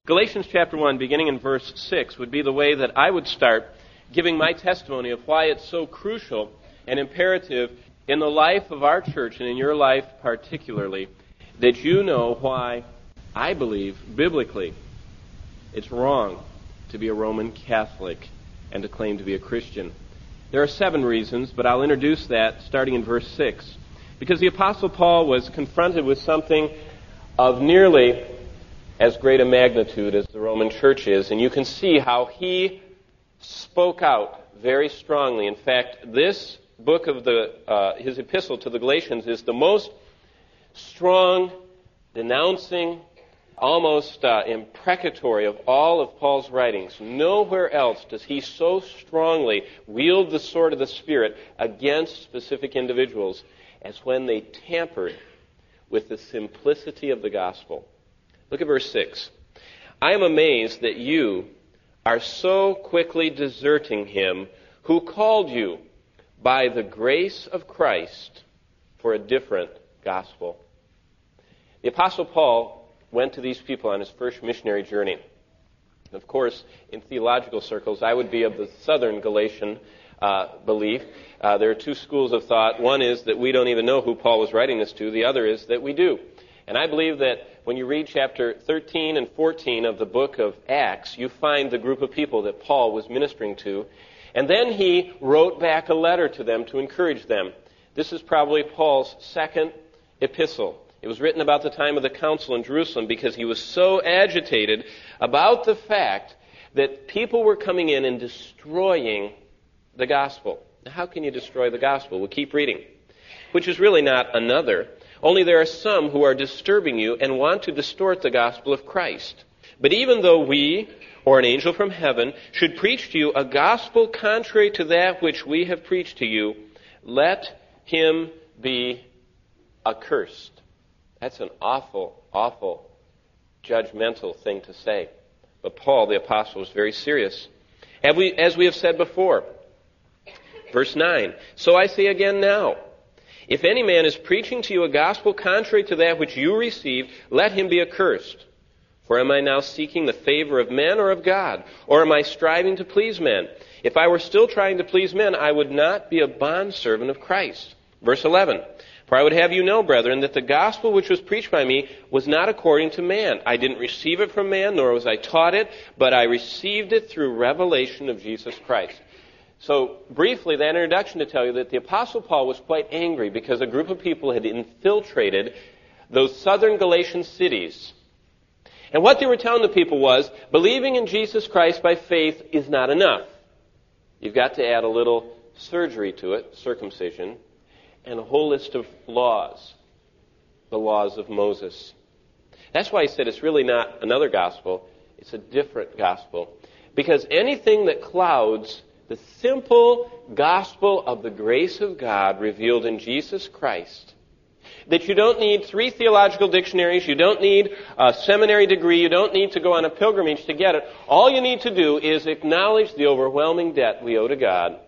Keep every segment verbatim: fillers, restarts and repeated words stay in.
Galatians chapter one, beginning in verse six, would be the way that I would start giving my testimony of why it's so crucial and imperative in the life of our church, and in your life particularly, that you know why I believe biblically it's wrong to be a Roman Catholic and to claim to be a Christian. There are seven reasons, but I'll introduce that starting in verse six. Because the Apostle Paul was confronted with something of nearly as great a magnitude as the Roman Church is, and you can see how he spoke out very strongly. In fact, this book of the uh, his epistle to the Galatians is the most strong, denouncing, almost uh, imprecatory of all of Paul's writings. Nowhere else does he so strongly wield the sword of the Spirit against specific individuals as when they tampered with the simplicity of the gospel. Look at verse six. I am amazed that you are so quickly deserting him who called you by the grace of Christ for a different gospel. The Apostle Paul went to these people on his first missionary journey. Of course, in theological circles, I would be of the southern Galatian uh, belief. Uh, there are two schools of thought. One is that we don't even know who Paul was writing this to. The other is that we do. And I believe that when you read chapter thirteen and fourteen of the book of Acts, you find the group of people that Paul was ministering to. And then he wrote back a letter to them to encourage them. This is probably Paul's second epistle. It was written about the time of the council in Jerusalem because he was so agitated about the fact that people were coming in and destroying the gospel. Now, how can you destroy the gospel? We'll keep reading. Which is really not another. Only there are some who are disturbing you and want to distort the gospel of Christ. But even though we, or an angel from heaven, should preach to you a gospel contrary to that which we have preached to you, let him be accursed. That's an awful, awful, judgmental thing to say. But Paul, the apostle, was very serious. As we, as we have said before, verse nine, so I say again now, if any man is preaching to you a gospel contrary to that which you received, let him be accursed. For am I now seeking the favor of men or of God? Or am I striving to please men? If I were still trying to please men, I would not be a bondservant of Christ. Verse eleven, for I would have you know, brethren, that the gospel which was preached by me was not according to man. I didn't receive it from man, nor was I taught it, but I received it through revelation of Jesus Christ. So, briefly, that introduction to tell you that the Apostle Paul was quite angry because a group of people had infiltrated those southern Galatian cities. And what they were telling the people was, believing in Jesus Christ by faith is not enough. You've got to add a little surgery to it, circumcision, and a whole list of laws, the laws of Moses. That's why he said it's really not another gospel, it's a different gospel. Because anything that clouds the simple gospel of the grace of God revealed in Jesus Christ, that you don't need three theological dictionaries, you don't need a seminary degree, you don't need to go on a pilgrimage to get it. All you need to do is acknowledge the overwhelming debt we owe to God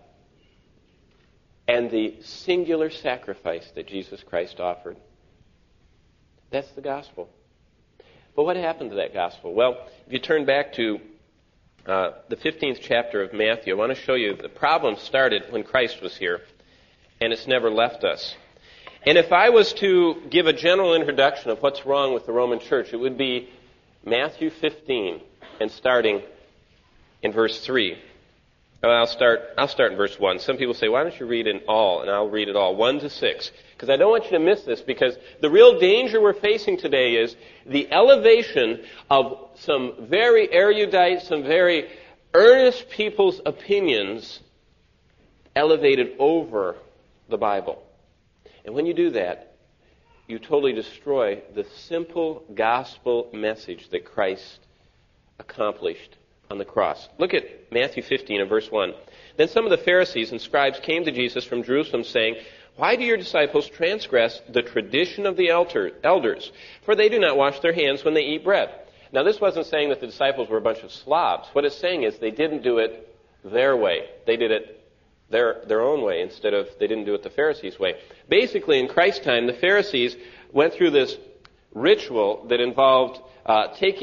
and the singular sacrifice that Jesus Christ offered. That's the gospel. But what happened to that gospel? Well, if you turn back to Uh, the fifteenth chapter of Matthew, I want to show you the problem started when Christ was here, and it's never left us. And if I was to give a general introduction of what's wrong with the Roman Church, it would be Matthew fifteen, and starting in verse three. I'll start, I'll start in verse one. Some people say, why don't you read it all? And I'll read it all, one to six. Because I don't want you to miss this, because the real danger we're facing today is the elevation of some very erudite, some very earnest people's opinions elevated over the Bible. And when you do that, you totally destroy the simple gospel message that Christ accomplished on the cross. Look at Matthew fifteen and verse one. Then some of the Pharisees and scribes came to Jesus from Jerusalem, saying, why do your disciples transgress the tradition of the elders? For they do not wash their hands when they eat bread. Now, this wasn't saying that the disciples were a bunch of slobs. What it's saying is they didn't do it their way. They did it their their own way instead of, they didn't do it the Pharisees' way. Basically, in Christ's time, the Pharisees went through this ritual that involved uh, taking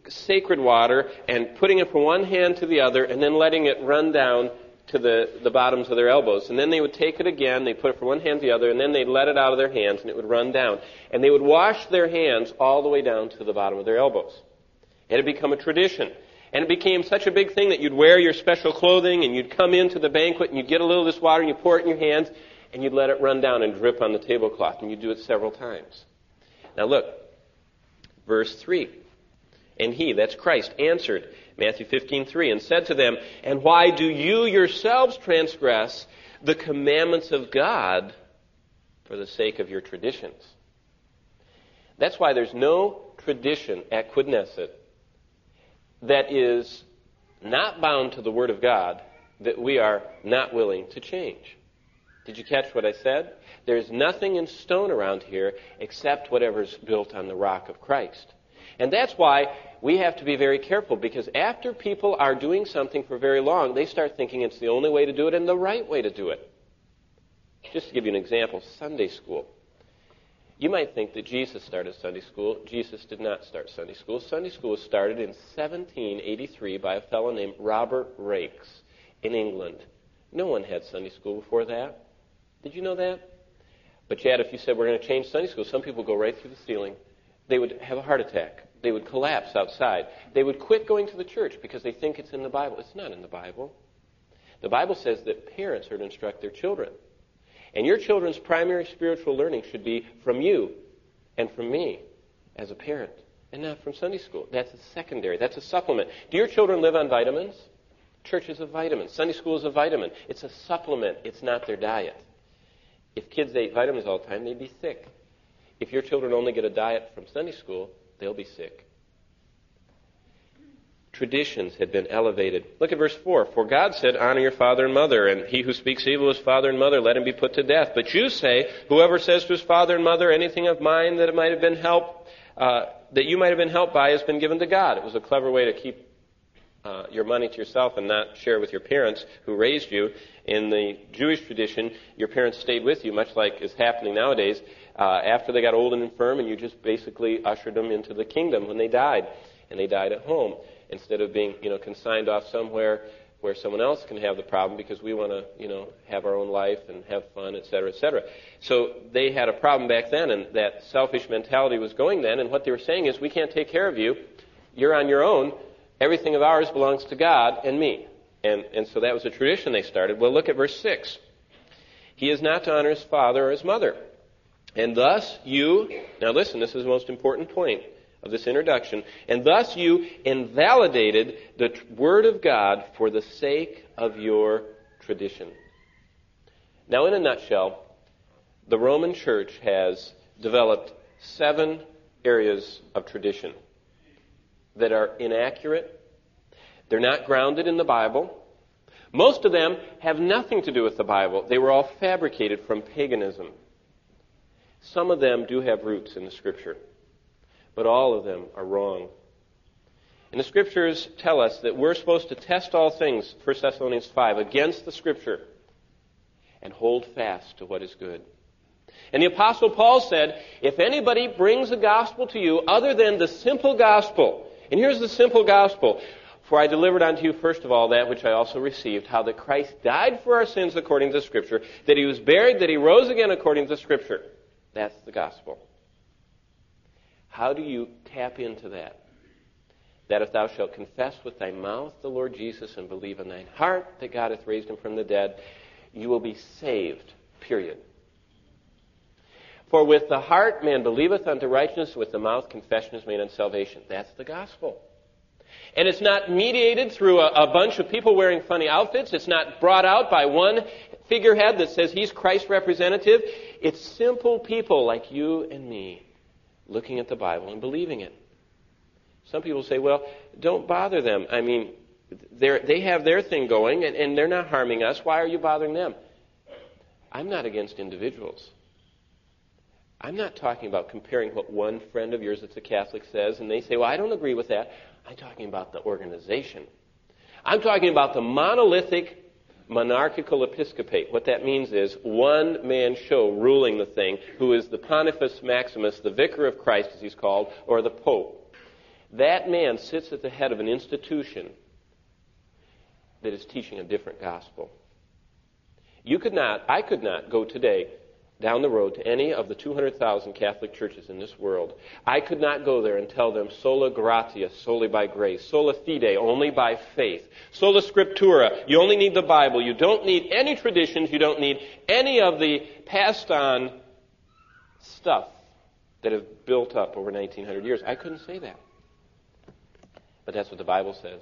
sacred water and putting it from one hand to the other and then letting it run down to the, the bottoms of their elbows. And then they would take it again, they put it from one hand to the other, and then they'd let it out of their hands and it would run down. And they would wash their hands all the way down to the bottom of their elbows. It had become a tradition. And it became such a big thing that you'd wear your special clothing and you'd come into the banquet and you'd get a little of this water and you pour it in your hands and you'd let it run down and drip on the tablecloth. And you'd do it several times. Now look, verse three. And he, that's Christ, answered, Matthew fifteen three, and said to them, and why do you yourselves transgress the commandments of God for the sake of your traditions? That's why there's no tradition at Quidnesset that is not bound to the Word of God that we are not willing to change. Did you catch what I said? There's nothing in stone around here except whatever's built on the rock of Christ. And that's why we have to be very careful, because after people are doing something for very long, they start thinking it's the only way to do it and the right way to do it. Just to give you an example, Sunday school. You might think that Jesus started Sunday school. Jesus did not start Sunday school. Sunday school was started in seventeen eighty-three by a fellow named Robert Raikes in England. No one had Sunday school before that. Did you know that? But yet, if you said we're going to change Sunday school, some people go right through the ceiling. They would have a heart attack. They would collapse outside. They would quit going to the church because they think it's in the Bible. It's not in the Bible. The Bible says that parents are to instruct their children. And your children's primary spiritual learning should be from you and from me as a parent, and not from Sunday school. That's a secondary. That's a supplement. Do your children live on vitamins? Church is a vitamin. Sunday school is a vitamin. It's a supplement. It's not their diet. If kids ate vitamins all the time, they'd be sick. If your children only get a diet from Sunday school, they'll be sick. Traditions had been elevated. Look at verse four. For God said, honor your father and mother, and he who speaks evil of his father and mother, let him be put to death. But you say, whoever says to his father and mother anything of mine that it might have been helped, uh, that you might have been helped by has been given to God. It was a clever way to keep uh, your money to yourself and not share with your parents who raised you. In the Jewish tradition, your parents stayed with you, much like is happening nowadays, uh, after they got old and infirm, and you just basically ushered them into the kingdom when they died. And they died at home, instead of being, you know, consigned off somewhere where someone else can have the problem because we want to, you know, have our own life and have fun, et cetera, et cetera. So they had a problem back then, and that selfish mentality was going then, and what they were saying is, we can't take care of you. You're on your own. Everything of ours belongs to God and me. And, and so that was a tradition they started. Well, look at verse six. He is not to honor his father or his mother. And thus you, now listen, this is the most important point of this introduction, and thus you invalidated the t- word of God for the sake of your tradition. Now, in a nutshell, the Roman Church has developed seven areas of tradition that are inaccurate. They're not grounded in the Bible. Most of them have nothing to do with the Bible. They were all fabricated from paganism. Some of them do have roots in the Scripture, but all of them are wrong. And the Scriptures tell us that we're supposed to test all things, First Thessalonians five, against the Scripture and hold fast to what is good. And the Apostle Paul said, if anybody brings a gospel to you other than the simple gospel, and here's the simple gospel, for I delivered unto you first of all that which I also received, how that Christ died for our sins according to the Scripture, that he was buried, that he rose again according to the Scripture. That's the gospel. How do you tap into that? That if thou shalt confess with thy mouth the Lord Jesus and believe in thine heart that God hath raised him from the dead, you will be saved, period. For with the heart man believeth unto righteousness, with the mouth confession is made unto salvation. That's the gospel. And it's not mediated through a, a bunch of people wearing funny outfits. It's not brought out by one figurehead that says he's Christ's representative. It's simple people like you and me looking at the Bible and believing it. Some people say, well, don't bother them. I mean, they're, they have their thing going, and, and they're not harming us. Why are you bothering them? I'm not against individuals. I'm not talking about comparing what one friend of yours that's a Catholic says, and they say, well, I don't agree with that. I'm talking about the organization. I'm talking about the monolithic monarchical episcopate. What that means is one man show ruling the thing, who is the Pontifex Maximus, the Vicar of Christ, as he's called, or the Pope. that man sits at the head of an institution that is teaching a different gospel. You could not, I could not go today down the road to any of the two hundred thousand Catholic churches in this world. I could not go there and tell them sola gratia, solely by grace, sola fide, only by faith, sola scriptura, you only need the Bible, you don't need any traditions, you don't need any of the passed on stuff that have built up over nineteen hundred years. I couldn't say that. But that's what the Bible says.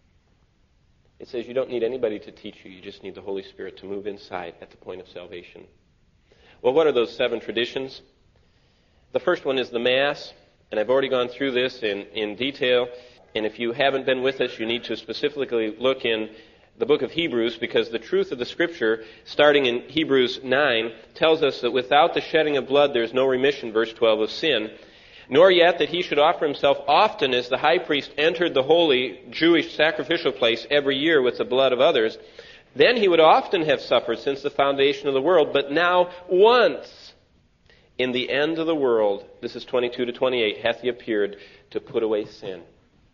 It says you don't need anybody to teach you, you just need the Holy Spirit to move inside at the point of salvation. Well, what are those seven traditions? The first one is the Mass, and I've already gone through this in, in detail. And if you haven't been with us, you need to specifically look in the book of Hebrews, because the truth of the Scripture, starting in Hebrews nine, tells us that without the shedding of blood there is no remission, verse twelve, of sin, nor yet that he should offer himself often as the high priest entered the holy Jewish sacrificial place every year with the blood of others. Then he would often have suffered since the foundation of the world, but now once in the end of the world, this is twenty-two to twenty-eight, hath he appeared to put away sin.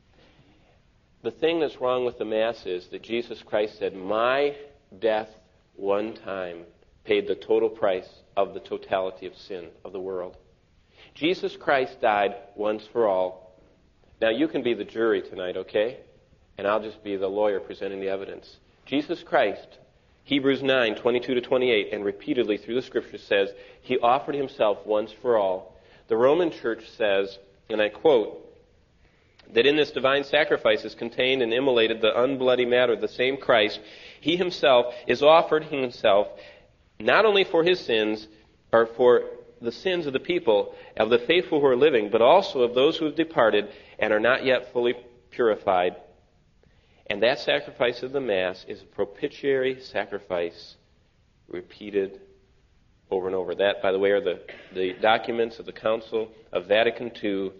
The thing that's wrong with the Mass is that Jesus Christ said, my death one time paid the total price of the totality of sin of the world. Jesus Christ died once for all. Now you can be the jury tonight, okay? And I'll just be the lawyer presenting the evidence. Jesus Christ, Hebrews nine, twenty-two to twenty-eight, and repeatedly through the Scripture says, he offered himself once for all. The Roman Church says, and I quote, that in this divine sacrifice is contained and immolated the unbloody matter of the same Christ. He himself is offered himself not only for his sins, or for the sins of the people, of the faithful who are living, but also of those who have departed and are not yet fully purified. And that sacrifice of the Mass is a propitiatory sacrifice repeated over and over. That, by the way, are the, the documents of the Council of Vatican two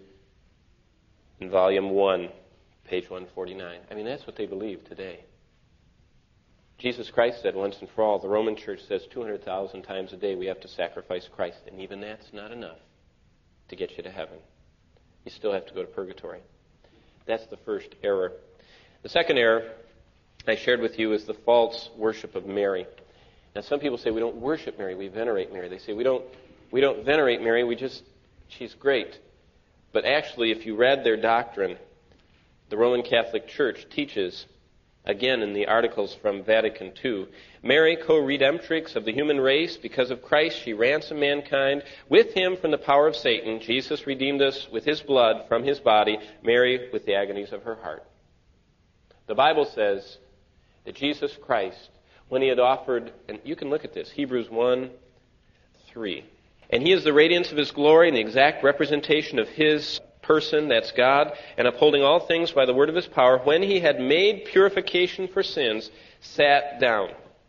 in Volume one, page one forty-nine. I mean, that's what they believe today. Jesus Christ said once and for all, the Roman Church says two hundred thousand times a day we have to sacrifice Christ, and even that's not enough to get you to heaven. You still have to go to purgatory. That's the first error. The second error I shared with you is the false worship of Mary. Now, some people say we don't worship Mary, we venerate Mary. They say we don't we don't venerate Mary, we just, she's great. But actually, if you read their doctrine, the Roman Catholic Church teaches, again in the articles from Vatican two, Mary, co-redemptrix of the human race, because of Christ she ransomed mankind. With him from the power of Satan, Jesus redeemed us with his blood from his body, Mary with the agonies of her heart. The Bible says that Jesus Christ, when he had offered, and you can look at this, Hebrews one, three, and he is the radiance of his glory and the exact representation of his person, that's God, and upholding all things by the word of his power, when he had made purification for sins, sat down.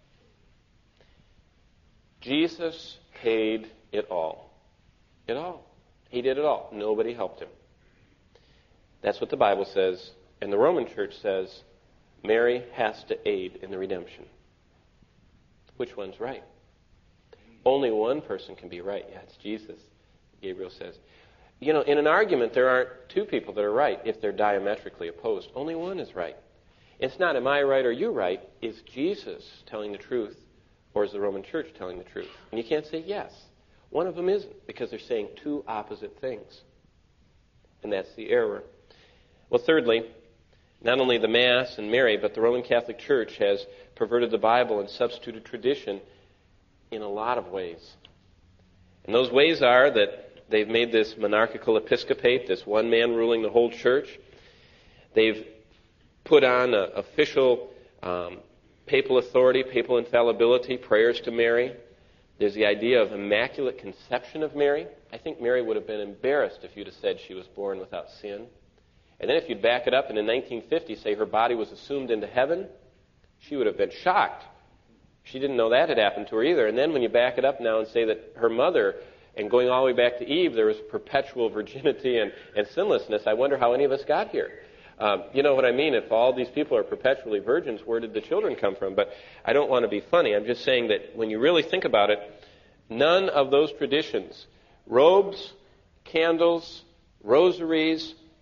Jesus paid it all. It all. He did it all. Nobody helped him. That's what the Bible says. And the Roman Church says Mary has to aid in the redemption. Which one's right? Only one person can be right. Yeah, it's Jesus, Gabriel says. You know, in an argument, there aren't two people that are right if they're diametrically opposed. Only one is right. It's not, am I right or you right? Is Jesus telling the truth, or is the Roman Church telling the truth? And you can't say yes. One of them isn't, because they're saying two opposite things. And that's the error. Well, thirdly, not only the Mass and Mary, but the Roman Catholic Church has perverted the Bible and substituted tradition in a lot of ways. And those ways are that they've made this monarchical episcopate, this one man ruling the whole church. They've put on a official um, papal authority, papal infallibility, prayers to Mary. There's the idea of immaculate conception of Mary. I think Mary would have been embarrassed if you'd have said she was born without sin. And then if you'd back it up and in nineteen fifty say her body was assumed into heaven, she would have been shocked. She didn't know that had happened to her either. And then when you back it up now and say that her mother, and going all the way back to Eve, there was perpetual virginity and, and sinlessness, I wonder how any of us got here. Um, you know what I mean? If all these people are perpetually virgins, where did the children come from? But I don't want to be funny. I'm just saying that when you really think about it, none of those traditions, robes, candles, rosaries,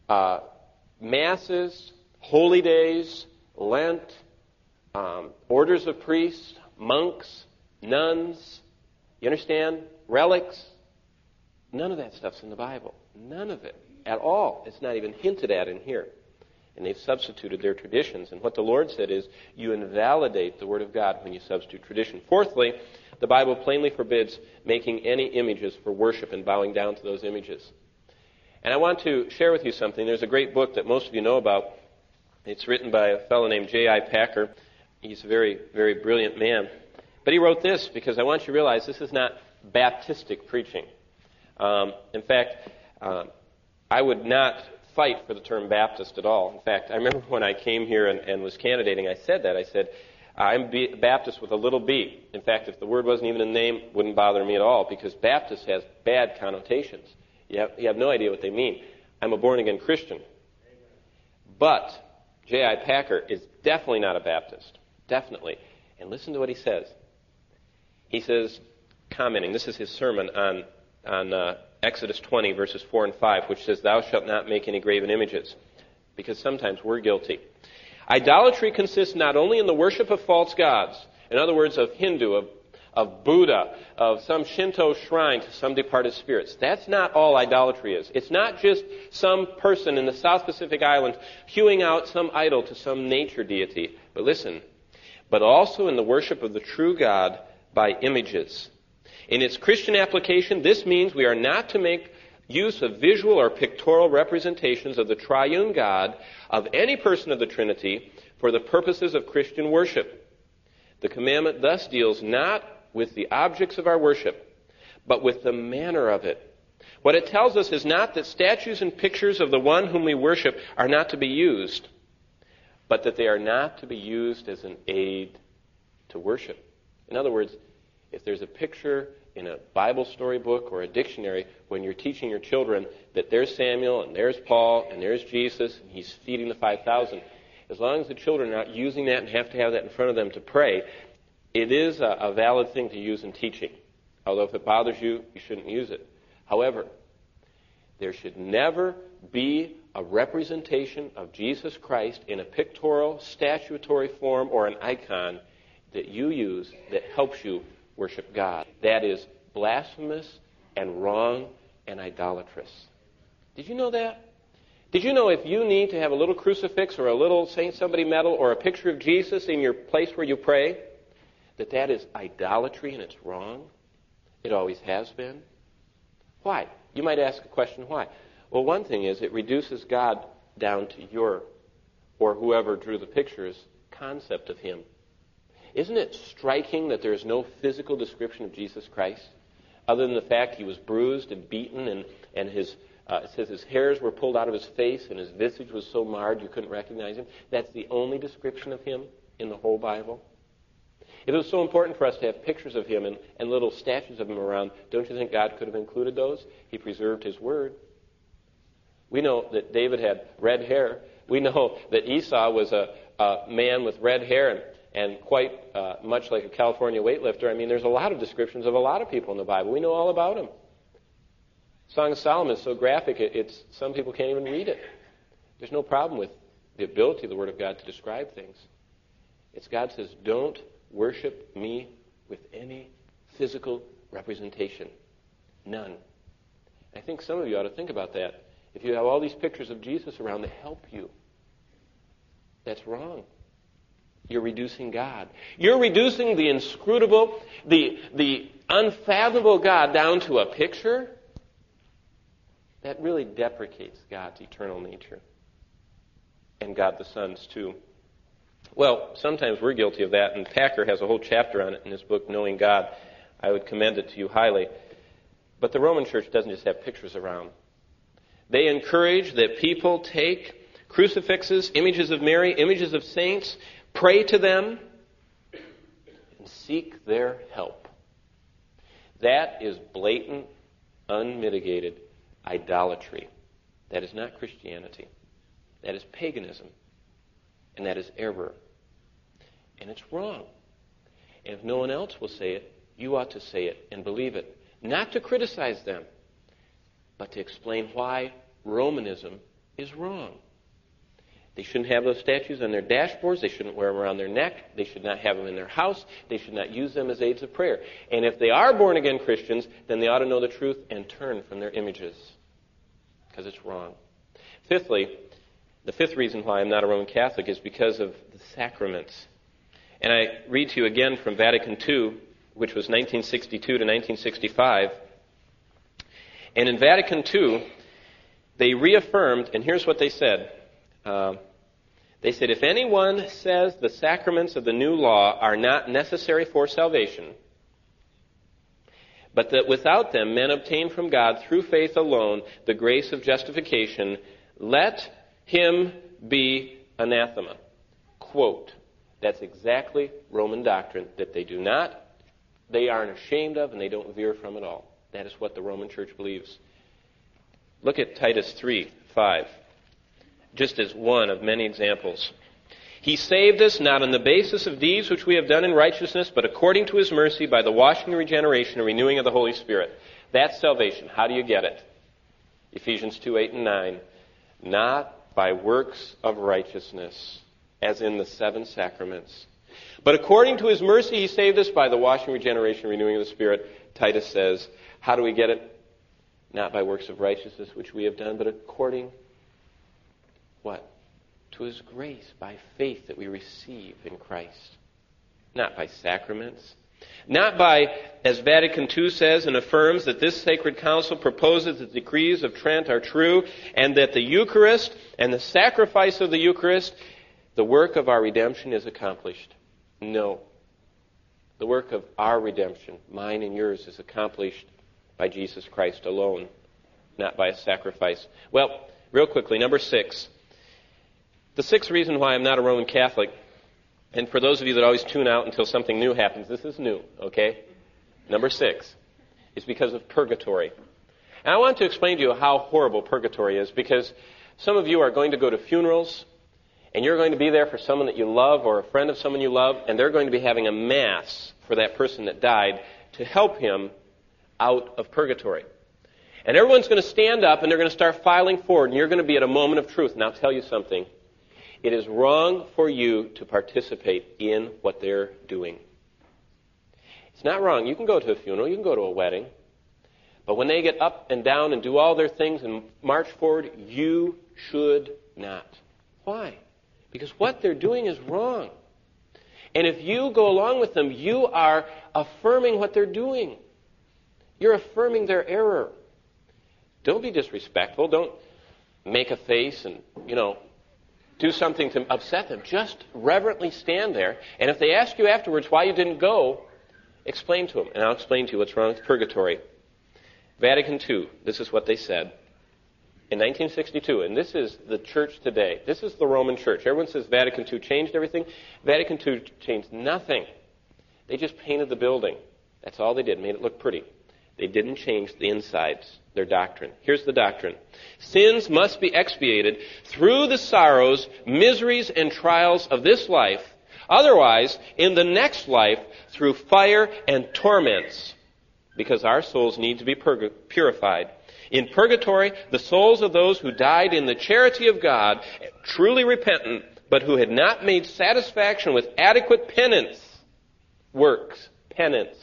uh, masses, holy days, Lent, um, orders of priests, monks, nuns, you understand? Relics. None of that stuff's in the Bible. None of it at all. It's not even hinted at in here. And they've substituted their traditions. And what the Lord said is, you invalidate the Word of God when you substitute tradition. Fourthly, the Bible plainly forbids making any images for worship and bowing down to those images. And I want to share with you something. There's a great book that most of you know about. It's written by a fellow named J I Packer. He's a very, very brilliant man. But he wrote this because I want you to realize this is not Baptistic preaching. Um, in fact, uh, I would not fight for the term Baptist at all. In fact, I remember when I came here and, and was candidating, I said that. I said, I'm B- Baptist with a little b. In fact, if the word wasn't even in the name, it wouldn't bother me at all, because Baptist has bad connotations. You have, you have no idea what they mean. I'm a born-again Christian. But J I Packer is definitely not a Baptist. Definitely. And listen to what he says. He says, commenting, this is his sermon on, on uh, Exodus twenty, verses four and five, which says, thou shalt not make any graven images, because sometimes we're guilty. Idolatry consists not only in the worship of false gods, in other words, of Hindu, of, of Buddha, of some Shinto shrine to some departed spirits. That's not all idolatry is. It's not just some person in the South Pacific Island hewing out some idol to some nature deity. But listen, but also in the worship of the true God by images. In its Christian application, this means we are not to make use of visual or pictorial representations of the triune God of any person of the Trinity for the purposes of Christian worship. The commandment thus deals not with the objects of our worship, but with the manner of it. What it tells us is not that statues and pictures of the one whom we worship are not to be used, but that they are not to be used as an aid to worship. In other words, if there's a picture in a Bible storybook or a dictionary when you're teaching your children that there's Samuel and there's Paul and there's Jesus and he's feeding the five thousand, as long as the children are not using that and have to have that in front of them to pray, it is a, a valid thing to use in teaching. Although if it bothers you, you shouldn't use it. However, there should never be a representation of Jesus Christ in a pictorial, statutory form or an icon that you use that helps you worship God. That is blasphemous and wrong and idolatrous. Did you know that? Did you know if you need to have a little crucifix or a little Saint Somebody medal or a picture of Jesus in your place where you pray, that that is idolatry and it's wrong? It always has been. Why? You might ask a question, why? Well, one thing is it reduces God down to your, or whoever drew the picture's, concept of him. Isn't it striking that there is no physical description of Jesus Christ, other than the fact he was bruised and beaten, and, and his, uh, it says his hairs were pulled out of his face, and his visage was so marred you couldn't recognize him? That's the only description of him in the whole Bible. If it was so important for us to have pictures of him and, and little statues of him around, don't you think God could have included those? He preserved his word. We know that David had red hair. We know that Esau was a, a man with red hair and And quite uh, much like a California weightlifter. I mean, there's a lot of descriptions of a lot of people in the Bible. We know all about them. Song of Solomon is so graphic, it, it's some people can't even read it. There's no problem with the ability of the Word of God to describe things. It's God says, don't worship me with any physical representation. None. I think some of you ought to think about that. If you have all these pictures of Jesus around to help you, that's wrong. You're reducing God. You're reducing the inscrutable, the, the unfathomable God down to a picture. That really deprecates God's eternal nature. And God the Son's too. Well, sometimes we're guilty of that, and Packer has a whole chapter on it in his book, Knowing God. I would commend it to you highly. But the Roman Church doesn't just have pictures around. They encourage that people take crucifixes, images of Mary, images of saints, pray to them, and seek their help. That is blatant, unmitigated idolatry. That is not Christianity. That is paganism. And that is error. And it's wrong. And if no one else will say it, you ought to say it and believe it. Not to criticize them, but to explain why Romanism is wrong. They shouldn't have those statues on their dashboards. They shouldn't wear them around their neck. They should not have them in their house. They should not use them as aids of prayer. And if they are born-again Christians, then they ought to know the truth and turn from their images, because it's wrong. Fifthly, the fifth reason why I'm not a Roman Catholic is because of the sacraments. And I read to you again from Vatican Two, which was nineteen sixty-two to nineteen sixty-five. And in Vatican Two, they reaffirmed, and here's what they said. Uh, they said, if anyone says the sacraments of the new law are not necessary for salvation, but that without them men obtain from God through faith alone the grace of justification, let him be anathema. Quote, that's exactly Roman doctrine that they do not, they aren't ashamed of, and they don't veer from at all. That is what the Roman Church believes. Look at Titus three five. Just as one of many examples. He saved us not on the basis of deeds which we have done in righteousness, but according to his mercy by the washing and regeneration and renewing of the Holy Spirit. That's salvation. How do you get it? Ephesians two eight and nine. Not by works of righteousness, as in the seven sacraments. But according to his mercy he saved us by the washing, regeneration, and renewing of the Spirit. Titus says, how do we get it? Not by works of righteousness which we have done, but according what? To his grace, by faith that we receive in Christ. Not by sacraments. Not by, as Vatican Two says and affirms, that this sacred council proposes that the decrees of Trent are true, and that the Eucharist and the sacrifice of the Eucharist, the work of our redemption is accomplished. No. The work of our redemption, mine and yours, is accomplished by Jesus Christ alone, not by a sacrifice. Well, real quickly, number six. The sixth reason why I'm not a Roman Catholic, and for those of you that always tune out until something new happens, this is new, okay? Number six is because of purgatory. And I want to explain to you how horrible purgatory is, because some of you are going to go to funerals, and you're going to be there for someone that you love or a friend of someone you love, and they're going to be having a mass for that person that died to help him out of purgatory. And everyone's going to stand up, and they're going to start filing forward, and you're going to be at a moment of truth. And I'll tell you something. It is wrong for you to participate in what they're doing. It's not wrong. You can go to a funeral. You can go to a wedding. But when they get up and down and do all their things and march forward, you should not. Why? Because what they're doing is wrong. And if you go along with them, you are affirming what they're doing. You're affirming their error. Don't be disrespectful. Don't make a face and, you know, do something to upset them. Just reverently stand there. And if they ask you afterwards why you didn't go, explain to them. And I'll explain to you what's wrong with purgatory. Vatican Two, this is what they said. In nineteen sixty-two, and this is the church today. This is the Roman Church. Everyone says Vatican Two changed everything. Vatican Two changed nothing. They just painted the building. That's all they did, made it look pretty. They didn't change the insides, their doctrine. Here's the doctrine. Sins must be expiated through the sorrows, miseries, and trials of this life. Otherwise, in the next life, through fire and torments, because our souls need to be purg- purified. In purgatory, the souls of those who died in the charity of God, truly repentant, but who had not made satisfaction with adequate penance, works, penance,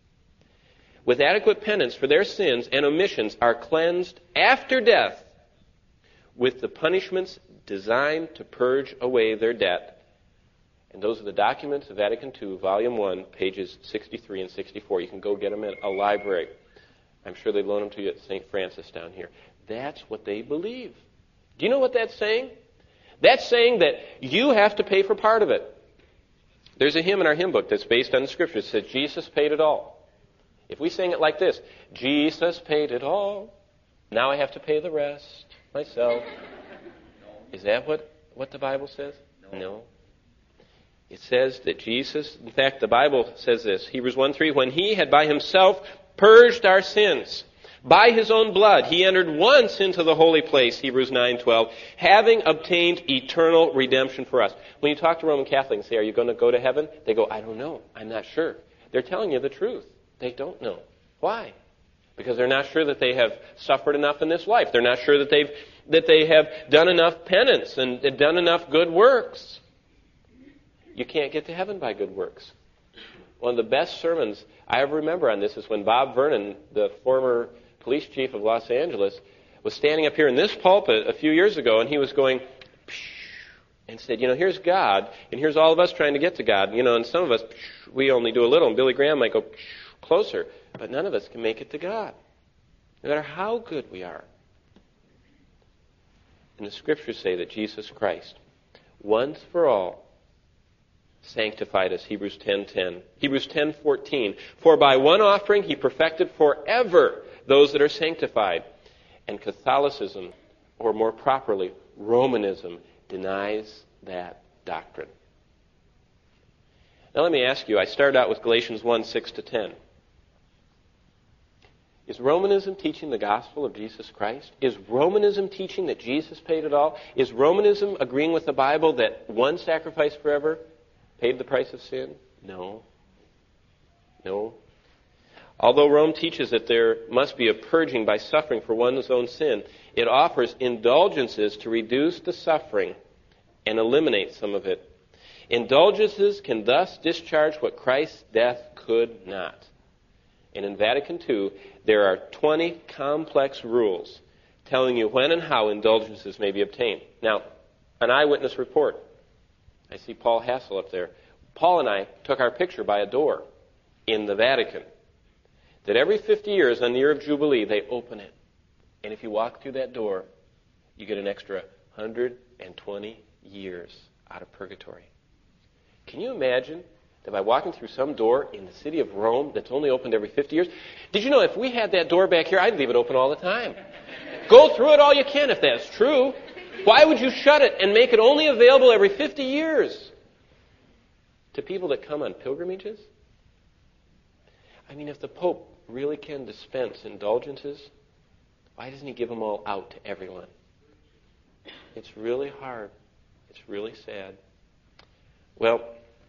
with adequate penance for their sins and omissions, are cleansed after death with the punishments designed to purge away their debt. And those are the documents of Vatican Two, Volume one, pages sixty-three and sixty-four. You can go get them at a library. I'm sure they loan them to you at Saint Francis down here. That's what they believe. Do you know what that's saying? That's saying that you have to pay for part of it. There's a hymn in our hymn book that's based on the Scriptures. It says, Jesus paid it all. If we sing it like this, Jesus paid it all, now I have to pay the rest myself. Is that what, what the Bible says? No. no. It says that Jesus, in fact, the Bible says this, Hebrews one three, when he had by himself purged our sins, by his own blood, he entered once into the holy place, Hebrews nine twelve, having obtained eternal redemption for us. When you talk to Roman Catholics and say, are you going to go to heaven? They go, I don't know. I'm not sure. They're telling you the truth. They don't know. Why? Because they're not sure that they have suffered enough in this life. They're not sure that they've that they have done enough penance and done enough good works. You can't get to heaven by good works. One of the best sermons I ever remember on this is when Bob Vernon, the former police chief of Los Angeles, was standing up here in this pulpit a few years ago, and he was going, and said, you know, here's God, and here's all of us trying to get to God. You know, and some of us, we only do a little, and Billy Graham might go closer, but none of us can make it to God, no matter how good we are. And the Scriptures say that Jesus Christ, once for all, sanctified us, Hebrews ten ten. Hebrews ten fourteen. For by one offering he perfected forever those that are sanctified. And Catholicism, or more properly, Romanism, denies that doctrine. Now let me ask you, I started out with Galatians one, six to ten. Is Romanism teaching the gospel of Jesus Christ? Is Romanism teaching that Jesus paid it all? Is Romanism agreeing with the Bible that one sacrifice forever paid the price of sin? No. No. Although Rome teaches that there must be a purging by suffering for one's own sin, it offers indulgences to reduce the suffering and eliminate some of it. Indulgences can thus discharge what Christ's death could not. And in Vatican two, there are twenty complex rules telling you when and how indulgences may be obtained. Now, an eyewitness report. I see Paul Hassel up there. Paul and I took our picture by a door in the Vatican. That every fifty years, on the year of Jubilee, they open it. And if you walk through that door, you get an extra one hundred twenty years out of purgatory. Can you imagine that by walking through some door in the city of Rome that's only opened every fifty years? Did you know if we had that door back here, I'd leave it open all the time. Go through it all you can if that's true. Why would you shut it and make it only available every fifty years to people that come on pilgrimages? I mean, if the Pope really can dispense indulgences, why doesn't he give them all out to everyone? It's really hard. It's really sad. Well,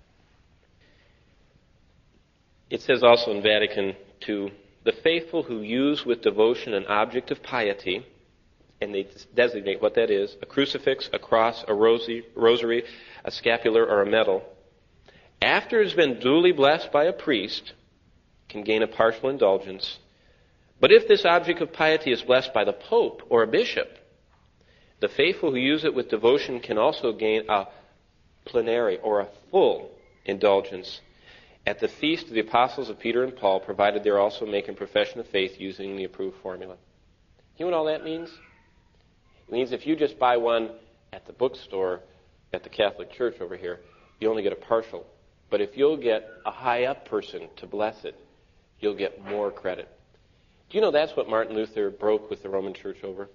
it says also in Vatican two, the faithful who use with devotion an object of piety, and they designate what that is, a crucifix, a cross, a rosary, a scapular, or a medal, after it has been duly blessed by a priest, can gain a partial indulgence. But if this object of piety is blessed by the Pope or a bishop, the faithful who use it with devotion can also gain a plenary or a full indulgence at the feast of the apostles of Peter and Paul, provided they're also making profession of faith using the approved formula. You know what all that means? It means if you just buy one at the bookstore at the Catholic Church over here, you only get a partial. But if you'll get a high-up person to bless it, you'll get more credit. Do you know that's what Martin Luther broke with the Roman Church over?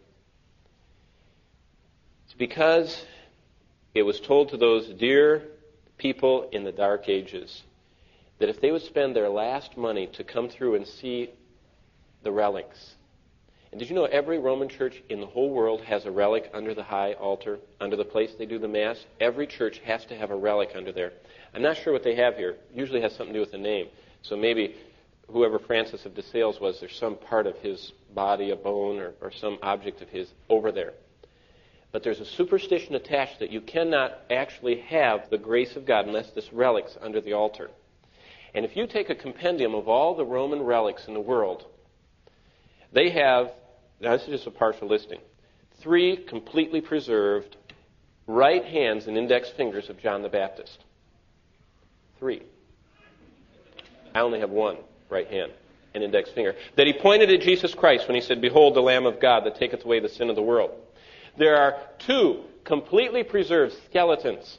It's because it was told to those dear people in the Dark Ages that if they would spend their last money to come through and see the relics. And did you know every Roman church in the whole world has a relic under the high altar, under the place they do the Mass? Every church has to have a relic under there. I'm not sure what they have here. Usually has something to do with the name. So maybe whoever Francis of de Sales was, there's some part of his body, a bone, or, or some object of his over there. But there's a superstition attached that you cannot actually have the grace of God unless this relic's under the altar. And if you take a compendium of all the Roman relics in the world, they have, now this is just a partial listing, three completely preserved right hands and index fingers of John the Baptist. Three. I only have one right hand and index finger. That he pointed at Jesus Christ when he said, "Behold the Lamb of God that taketh away the sin of the world." There are two completely preserved skeletons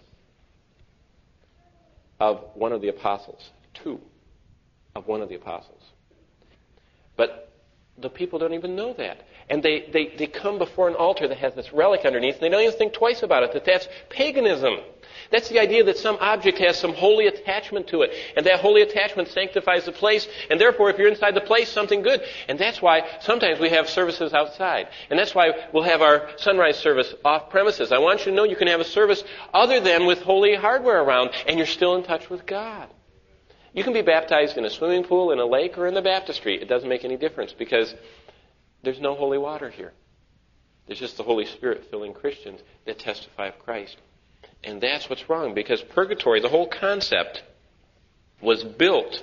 of one of the apostles. Two of one of the apostles. But the people don't even know that. And they, they, they come before an altar that has this relic underneath, and they don't even think twice about it, that that's paganism. That's the idea that some object has some holy attachment to it, and that holy attachment sanctifies the place, and therefore if you're inside the place, something good. And that's why sometimes we have services outside. And that's why we'll have our sunrise service off premises. I want you to know you can have a service other than with holy hardware around, and you're still in touch with God. You can be baptized in a swimming pool, in a lake, or in the baptistry. It doesn't make any difference because there's no holy water here. There's just the Holy Spirit filling Christians that testify of Christ. And that's what's wrong, because purgatory, the whole concept, was built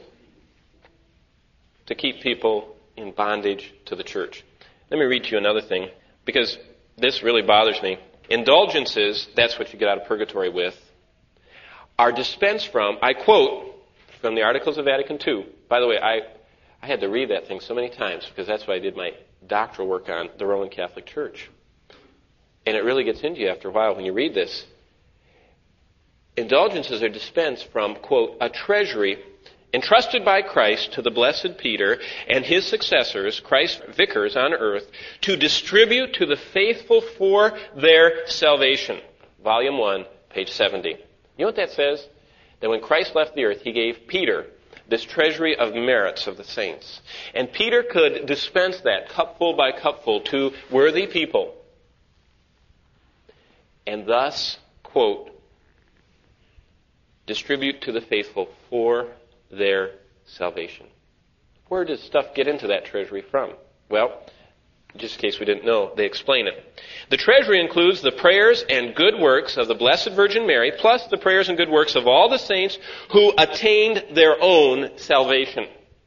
to keep people in bondage to the church. Let me read to you another thing, because this really bothers me. Indulgences, that's what you get out of purgatory with, are dispensed from, I quote from the Articles of Vatican two. By the way, I, I had to read that thing so many times, because that's what I did my doctoral work on, the Roman Catholic Church. And it really gets into you after a while when you read this. Indulgences are dispensed from, quote, a treasury entrusted by Christ to the blessed Peter and his successors, Christ's vicars on earth, to distribute to the faithful for their salvation. Volume one, page seventy. You know what that says? That when Christ left the earth, he gave Peter this treasury of merits of the saints. And Peter could dispense that cupful by cupful to worthy people. And thus, quote, distribute to the faithful for their salvation. Where does stuff get into that treasury from? Well, just in case we didn't know, they explain it. The treasury includes the prayers and good works of the Blessed Virgin Mary, plus the prayers and good works of all the saints who attained their own salvation.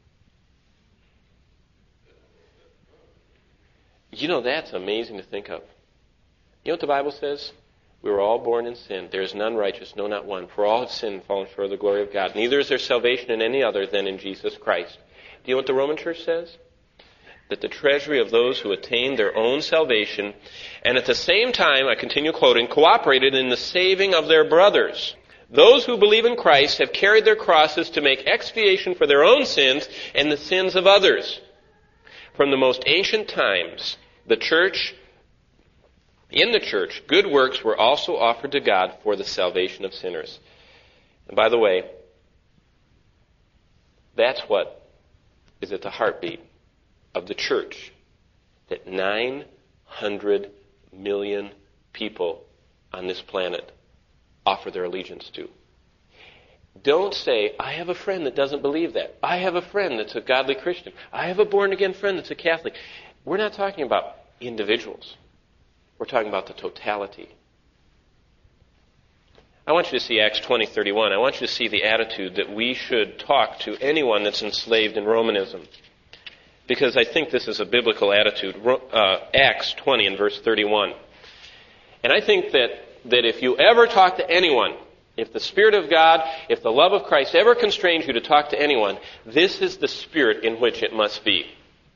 You know, that's amazing to think of. You know what the Bible says? We were all born in sin. There is none righteous, no, not one. For all have sinned and fallen short of the glory of God. Neither is there salvation in any other than in Jesus Christ. Do you know what the Roman Church says? That the treasury of those who attained their own salvation, and at the same time, I continue quoting, cooperated in the saving of their brothers. Those who believe in Christ have carried their crosses to make expiation for their own sins and the sins of others. From the most ancient times, the church In the church, good works were also offered to God for the salvation of sinners. And by the way, that's what is at the heartbeat of the church that nine hundred million people on this planet offer their allegiance to. Don't say, I have a friend that doesn't believe that. I have a friend that's a godly Christian. I have a born-again friend that's a Catholic. We're not talking about individuals. We're talking about the totality. I want you to see Acts twenty thirty-one. I want you to see the attitude that we should talk to anyone that's enslaved in Romanism. Because I think this is a biblical attitude. Uh, Acts twenty and verse thirty-one. And I think that, that if you ever talk to anyone, if the Spirit of God, if the love of Christ ever constrains you to talk to anyone, this is the spirit in which it must be.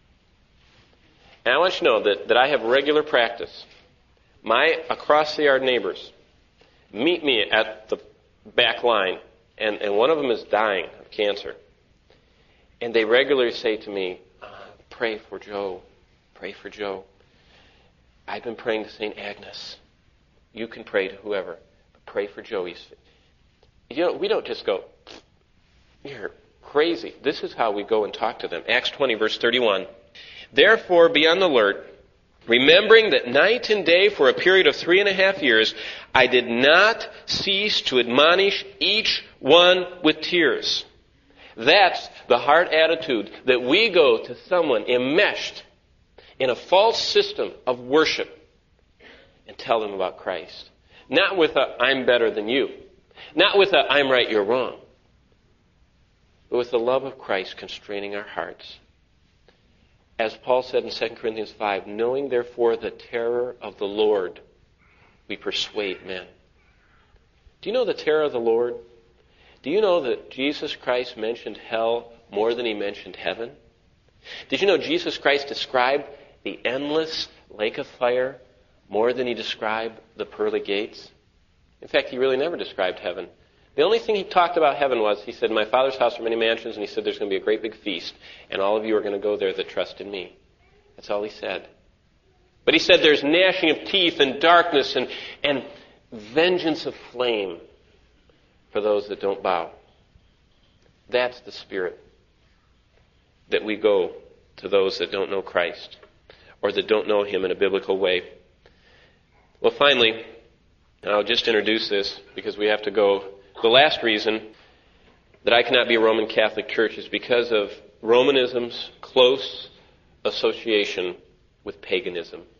And I want you to know that, that I have regular practice. My across-the-yard neighbors meet me at the back line, and, and one of them is dying of cancer. And they regularly say to me, uh, pray for Joe, pray for Joe. I've been praying to Saint Agnes. You can pray to whoever, but pray for Joe. He's, you know, we don't just go, you're crazy. This is how we go and talk to them. Acts twenty, verse thirty-one. Therefore, be on the alert, remembering that night and day for a period of three and a half years, I did not cease to admonish each one with tears. That's the heart attitude that we go to someone enmeshed in a false system of worship and tell them about Christ. Not with a, I'm better than you. Not with a, I'm right, you're wrong. But with the love of Christ constraining our hearts. As Paul said in Second Corinthians five, knowing therefore the terror of the Lord, we persuade men. Do you know the terror of the Lord? Do you know that Jesus Christ mentioned hell more than he mentioned heaven? Did you know Jesus Christ described the endless lake of fire more than he described the pearly gates? In fact, he really never described heaven. The only thing he talked about heaven was, he said, my Father's house are many mansions, and he said there's going to be a great big feast, and all of you are going to go there that trust in me. That's all he said. But he said there's gnashing of teeth and darkness and, and vengeance of flame for those that don't bow. That's the spirit that we go to those that don't know Christ or that don't know him in a biblical way. Well, finally, and I'll just introduce this because we have to go. The last reason that I cannot be a Roman Catholic Church is because of Romanism's close association with paganism.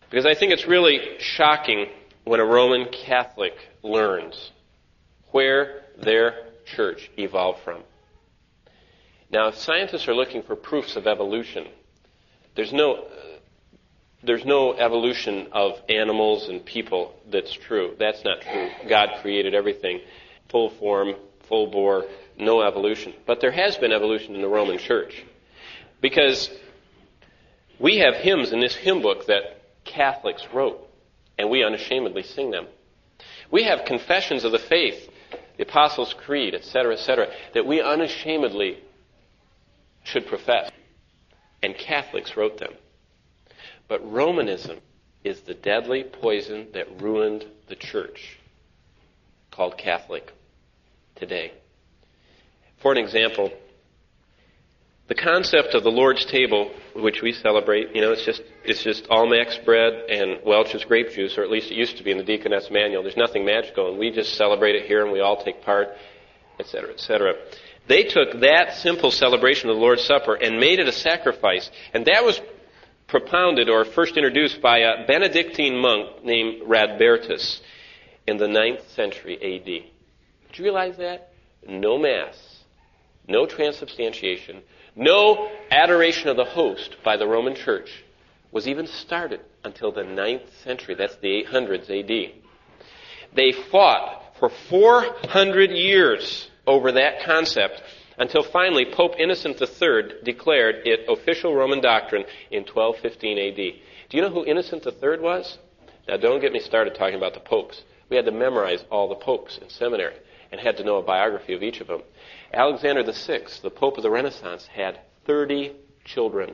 Because I think it's really shocking when a Roman Catholic learns where their church evolved from. Now, if scientists are looking for proofs of evolution, there's no, there's no evolution of animals and people that's true. That's not true. God created everything, full form, full bore, no evolution. But there has been evolution in the Roman Church. Because we have hymns in this hymn book that Catholics wrote, and we unashamedly sing them. We have confessions of the faith, the Apostles' Creed, et cetera, et cetera, that we unashamedly should profess. And Catholics wrote them. But Romanism is the deadly poison that ruined the church, called Catholic today. For an example, the concept of the Lord's table, which we celebrate, you know, it's just it's just Almack's bread and Welch's grape juice, or at least it used to be in the Deaconess Manual. There's nothing magical, and we just celebrate it here, and we all take part, et cetera, et cetera. They took that simple celebration of the Lord's Supper and made it a sacrifice, and that was propounded or first introduced by a Benedictine monk named Radbertus in the ninth century A D. Did you realize that? No Mass, no transubstantiation, no adoration of the host by the Roman Church was even started until the ninth century. That's the eight hundreds A D. They fought for four hundred years over that concept until finally Pope Innocent the Third declared it official Roman doctrine in twelve fifteen A D. Do you know who Innocent the Third was? Now, don't get me started talking about the popes. We had to memorize all the popes in seminary and had to know a biography of each of them. Alexander the Sixth, the Pope of the Renaissance, had thirty children.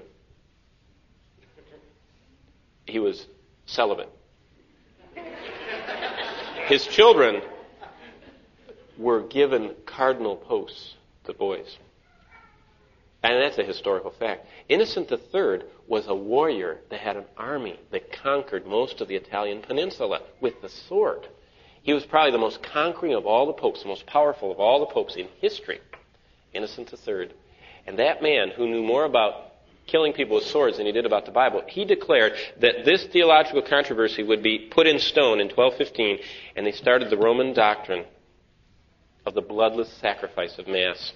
He was celibate. His children were given cardinal posts, the boys. And that's a historical fact. Innocent the Third was a warrior that had an army that conquered most of the Italian peninsula with the sword. He was probably the most conquering of all the popes, the most powerful of all the popes in history, Innocent the Third. And that man, who knew more about killing people with swords than he did about the Bible, he declared that this theological controversy would be put in stone in twelve fifteen, and they started the Roman doctrine of the bloodless sacrifice of Mass.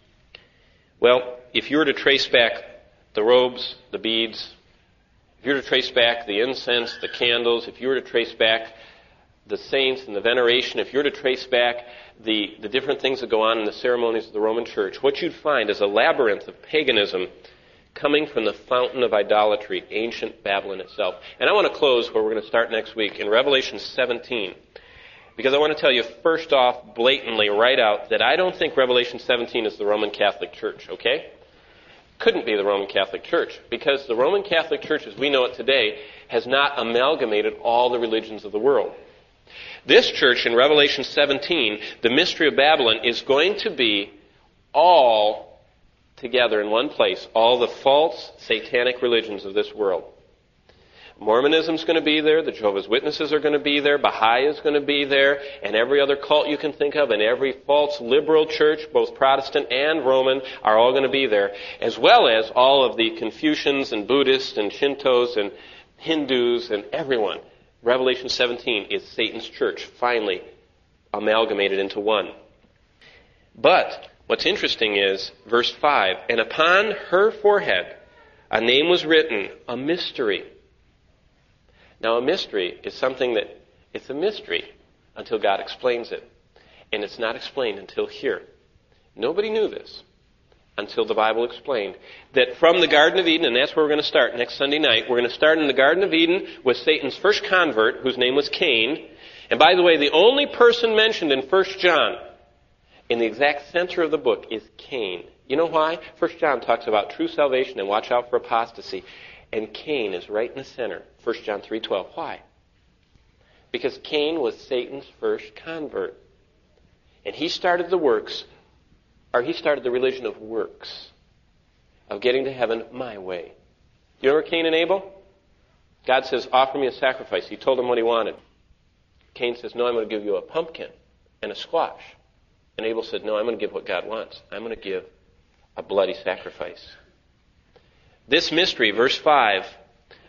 Well, if you were to trace back the robes, the beads, if you were to trace back the incense, the candles, if you were to trace back the saints and the veneration, if you were to trace back the, the different things that go on in the ceremonies of the Roman Church, what you'd find is a labyrinth of paganism coming from the fountain of idolatry, ancient Babylon itself. And I want to close where we're going to start next week in Revelation seventeen. Because I want to tell you first off, blatantly, right out, that I don't think Revelation seventeen is the Roman Catholic Church, okay? Couldn't be the Roman Catholic Church, because the Roman Catholic Church, as we know it today, has not amalgamated all the religions of the world. This church in Revelation seventeen, the mystery of Babylon, is going to be all together in one place, all the false satanic religions of this world. Mormonism's going to be there, the Jehovah's Witnesses are going to be there, Baha'i is going to be there, and every other cult you can think of, and every false liberal church, both Protestant and Roman, are all going to be there, as well as all of the Confucians and Buddhists and Shintos and Hindus and everyone. Revelation seventeen is Satan's church, finally amalgamated into one. But what's interesting is, verse five, and upon her forehead a name was written, a mystery. Now, a mystery is something that, it's a mystery until God explains it. And it's not explained until here. Nobody knew this until the Bible explained that from the Garden of Eden, and that's where we're going to start next Sunday night, we're going to start in the Garden of Eden with Satan's first convert, whose name was Cain. And by the way, the only person mentioned in First John, in the exact center of the book, is Cain. You know why? First John talks about true salvation and watch out for apostasy. And Cain is right in the center. First John three twelve. Why? Because Cain was Satan's first convert. And he started the works, or he started the religion of works, of getting to heaven my way. You remember Cain and Abel? God says, offer me a sacrifice. He told him what he wanted. Cain says, no, I'm going to give you a pumpkin and a squash. And Abel said, no, I'm going to give what God wants. I'm going to give a bloody sacrifice. This mystery, verse five,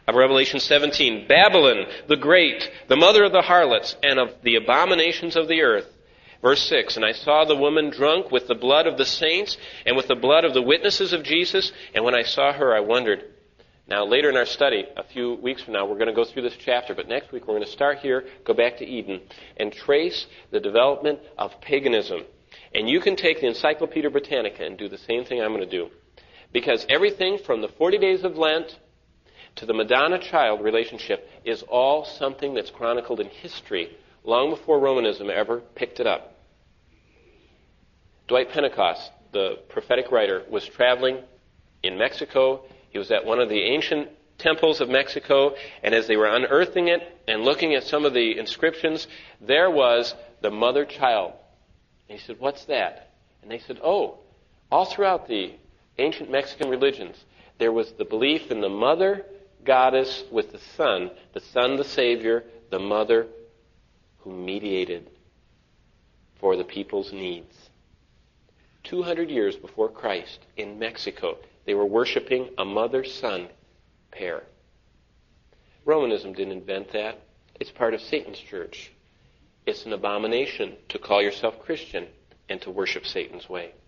of Revelation seventeen, Babylon the Great, the mother of the harlots and of the abominations of the earth. Verse six, and I saw the woman drunk with the blood of the saints and with the blood of the witnesses of Jesus, and when I saw her I wondered. Now later in our study, a few weeks from now, we're going to go through this chapter, but next week we're going to start here, go back to Eden, and trace the development of paganism. And you can take the Encyclopedia Britannica and do the same thing I'm going to do. Because everything from the forty days of Lent to the Madonna-child relationship is all something that's chronicled in history long before Romanism ever picked it up. Dwight Pentecost, the prophetic writer, was traveling in Mexico. He was at one of the ancient temples of Mexico, and as they were unearthing it and looking at some of the inscriptions, there was the mother-child. And he said, "What's that?" And they said, "Oh, all throughout the ancient Mexican religions, there was the belief in the mother goddess with the son, the son the Savior, the mother who mediated for the people's needs." two hundred years before Christ, in Mexico, they were worshiping a mother-son pair. Romanism didn't invent that. It's part of Satan's church. It's an abomination to call yourself Christian and to worship Satan's way.